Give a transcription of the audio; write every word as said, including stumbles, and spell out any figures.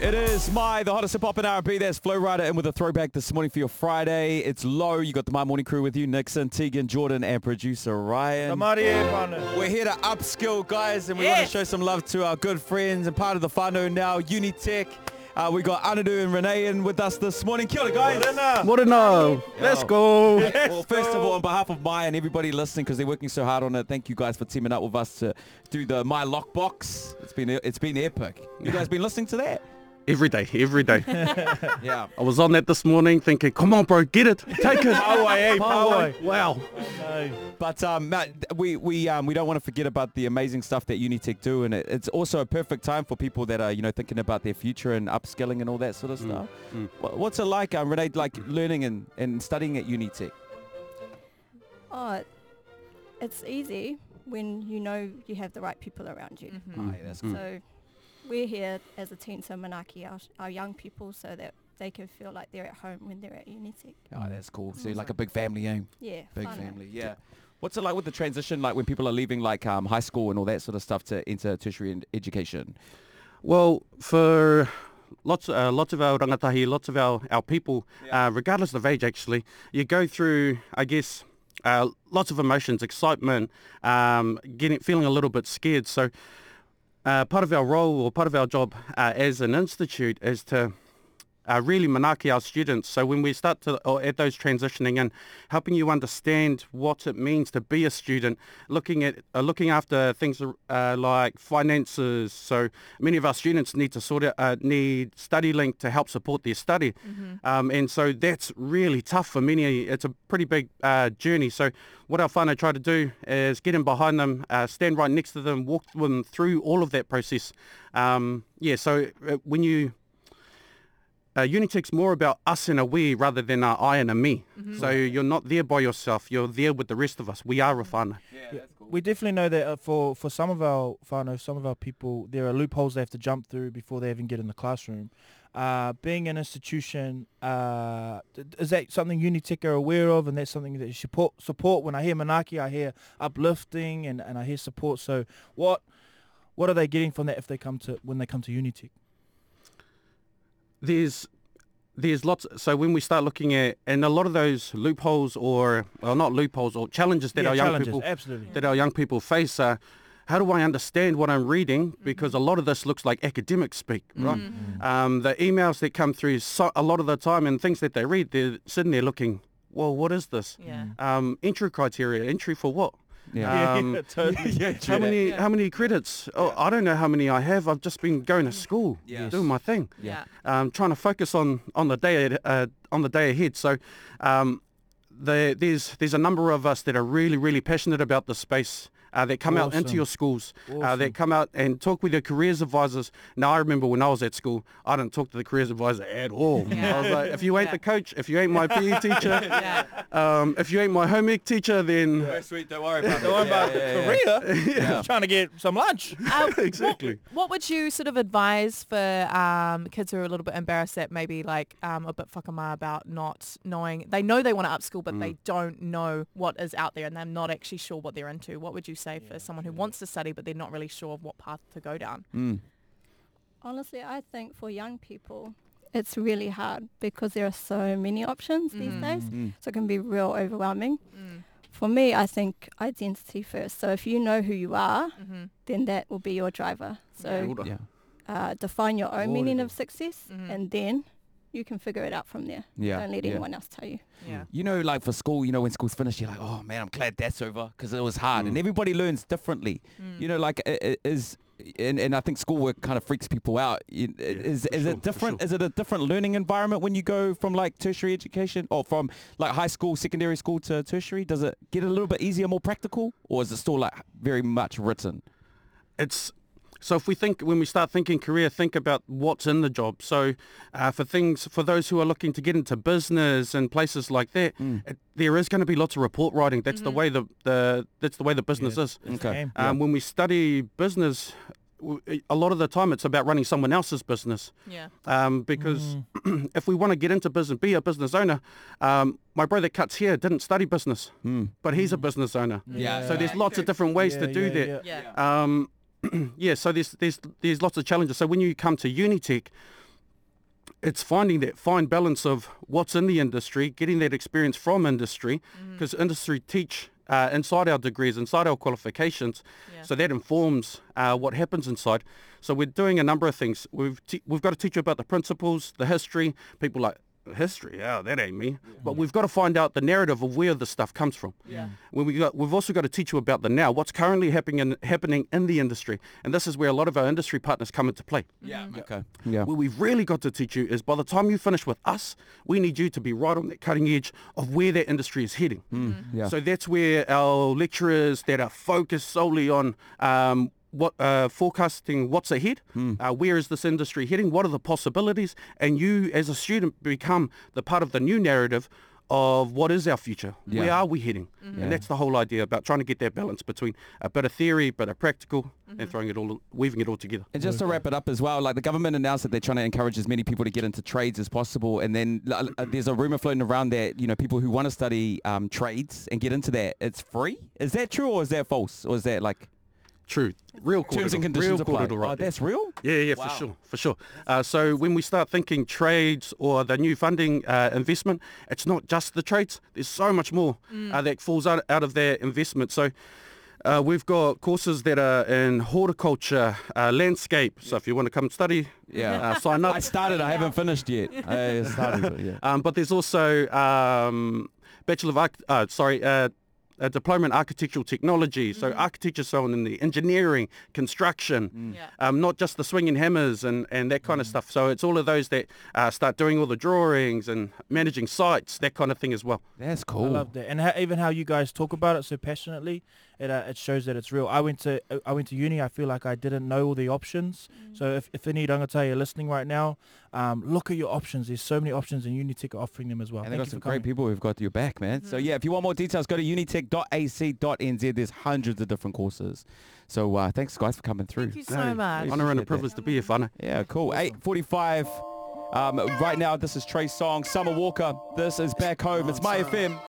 It is my, the hottest hip-hop in R and B. That's Flow Rider in with a throwback this morning for your Friday. It's Low. You got the My Morning crew with you, Nixon, Tegan, Jordan, and producer Ryan. We're here to upskill, guys, and we Yes. want to show some love to our good friends and part of the whānau now, Unitec. Uh, we got Anadu and Renee in with us this morning. Kia ora, guys. Morena, let's go. Well, first of all, on behalf of Mai and everybody listening, because they're working so hard on it, thank you guys for teaming up with us to do the My Lockbox. It's been it's been epic. You guys been listening to that? Every day, every day. Yeah. I was on that this morning thinking, come on, bro, get it. Take it. Power, eh? Power. Wow. But um, Matt, we we um, we don't want to forget about the amazing stuff that Unitec do, and it, it's also a perfect time for people that are you know thinking about their future and upskilling and all that sort of Mm, stuff. mm. What, what's it like, um, Renee, like learning and, and studying at Unitec? Oh, it's easy when you know you have the right people around you. Oh, yeah, that's Mm. So we're here as a team, so Manaki, our, our young people, so that they can feel like they're at home when they're at Unitec. Oh, that's cool. So you're like a big family, eh? Yeah, Big whānau. family, yeah. What's it like with the transition, like when people are leaving like um, high school and all that sort of stuff to enter tertiary ed- education? Well, for lots, uh, lots of our rangatahi, lots of our, our people, Yeah. uh, regardless of age actually, you go through, I guess, uh, lots of emotions, excitement, um, getting, feeling a little bit scared. So uh, part of our role or part of our job uh, as an institute is to uh, really manaki our students. So when we start to, or at those transitioning in, helping you understand what it means to be a student, looking at, uh, looking after things uh, like finances. So many of our students need to sort of, uh, need StudyLink to help support their study. Mm-hmm. Um, and so that's really tough for many. It's a pretty big uh, journey. So what our whānau try to do is get in behind them, uh, stand right next to them, walk them through all of that process. Um, yeah, so uh, when you... Uh, Unitec's more about us and a we rather than a I and a me. Mm-hmm. So you're not there by yourself. You're there with the rest of us. We are a whānau. Yeah, Yeah, we definitely know that uh, for, for some of our whānau, some of our people, there are loopholes they have to jump through before they even get in the classroom. Uh, being an institution, uh, d- is that something Unitec are aware of, and that's something that you support? Support. When I hear Manaki, I hear uplifting and, and I hear support. So what what are they getting from that if they come to when they come to Unitec? There's there's lots. So when we start looking at, and a lot of those loopholes or, well, not loopholes, or challenges that yeah, our young challenges, people absolutely. that our young people face are, how do I understand what I'm reading? Because a lot of this looks like academic speak, right? Um, the emails that come through, so, a lot of the time, and things that they read, they're sitting there looking, well, what is this? Yeah. Um, entry criteria, entry for what? Yeah. Um, yeah, totally. yeah, How true. many Yeah. how many credits? Oh, I don't know how many I have. I've just been going to school, Yes. doing my thing, Yeah. um, trying to focus on on the day ad- uh, on the day ahead. So, um, the, there's there's a number of us that are really really passionate about the space. Uh, that come out into Awesome. your schools, uh, Awesome. that come out and talk with your careers advisors. Now, I remember when I was at school, I didn't talk to the careers advisor at all. Yeah. I was like, if you ain't Yeah. the coach, if you ain't my P E teacher, Yeah. um, if you ain't my home ec teacher, then Yeah, sweet, don't worry about it. Don't worry Yeah, about yeah, yeah. career. Yeah. Trying to get some lunch. Uh, Exactly. What, what would you sort of advise for um, kids who are a little bit embarrassed that maybe like um, a bit whakama about not knowing, they know they want to upskill, but they don't know what is out there and they're not actually sure what they're into. What would you say for someone who wants to study, but they're not really sure of what path to go down? Mm. Honestly, I think for young people, it's really hard because there are so many options these Mm. days. Mm. So it can be real overwhelming. Mm. For me, I think identity first. So if you know who you are, Mm-hmm. then that will be your driver. So Yeah. uh, define your own meaning of success, Mhm. and then you can figure it out from there. Yeah. Don't let yeah. anyone else tell you. Yeah. You know, like for school, you know, when school's finished, you're like, oh man, I'm glad that's over because it was hard. And everybody learns differently. Mm. You know, like it, it is, and, and I think schoolwork kind of freaks people out. You- is for is sure, it for different? sure. Is it a different learning environment when you go from like tertiary education or from like high school, secondary school to tertiary? Does it get a little bit easier, more practical, or is it still like very much written? it's so if we think when we start thinking career, think about what's in the job. So uh, for things for those who are looking to get into business and places like that, it, there is going to be lots of report writing. That's the way the, the that's the way the business is. It's Okay. game. Um, When we study business, w- a lot of the time it's about running someone else's business. Yeah. Um, because if we want to get into business, be a business owner, um, my brother cuts hair didn't study business, but he's a business owner. Yeah. So there's lots of different ways to Yeah, do yeah, that. yeah. Yeah. Um, yeah, so there's there's there's lots of challenges. So when you come to Unitec, it's finding that fine balance of what's in the industry, getting that experience from industry, because mm-hmm. industry teach uh, inside our degrees, inside our qualifications, yeah. so that informs uh, what happens inside. So we're doing a number of things. We've te- we've got to teach you about the principles, the history. People like, history, oh, that ain't me. Yeah. But we've got to find out the narrative of where the stuff comes from. Yeah. When we got, we've also got to teach you about the now, what's currently happening in, happening in the industry. And this is where a lot of our industry partners come into play. Yeah. Mm-hmm. Okay. Yeah. What we've really got to teach you is by the time you finish with us, we need you to be right on that cutting edge of where that industry is heading. Mm-hmm. Yeah. So that's where our lecturers that are focused solely on um, what uh, forecasting what's ahead, mm. uh, where is this industry heading, what are the possibilities, and you as a student become the part of the new narrative of what is our future, yeah. where are we heading, mm-hmm. and that's the whole idea about trying to get that balance between a bit of theory, but a practical, mm-hmm. and throwing it all, weaving it all together. And just to wrap it up as well, like the government announced that they're trying to encourage as many people to get into trades as possible, and then uh, there's a rumor floating around that, you know, people who want to study um, trades and get into that, it's free. Is that true, or is that false, or is that like... True. Real terms and conditions apply. Right oh, that's real? Yeah, yeah, wow. for sure, for sure. Uh, so when we start thinking trades or the new funding uh, investment, it's not just the trades. There's so much more mm. uh, that falls out, out of their investment. So uh, we've got courses that are in horticulture, uh, landscape. So if you want to come study, yeah, uh, sign up. I started. I haven't finished yet. I started, but yeah. Um, but there's also um, Bachelor of Arch- uh, sorry. Uh, A diploma in architectural technology, so mm-hmm. architecture, so in the engineering, construction, mm. yeah. um, not just the swinging hammers and, and that kind mm. of stuff. So it's all of those that uh, start doing all the drawings and managing sites, that kind of thing as well. That's cool. I love that, and ha- even how you guys talk about it so passionately, it uh, it shows that it's real. I went to uh, I went to uni. I feel like I didn't know all the options. Mm. So if if any rangatahi are listening right now, um, look at your options. There's so many options, and Unitec are offering them as well. And Thank they've got some coming. great people who've got your back, man. Mm-hmm. So yeah, if you want more details, go to unitec dot a c dot n z. There's hundreds of different courses. So uh, thanks, guys, for coming through. Thank you so no, much. Honour and a privilege that. to be here, whānau. Yeah, cool. Awesome. eight forty-five. Um, right now, this is Trey Songz, Summer Walker. This is Back Home. It's My F M.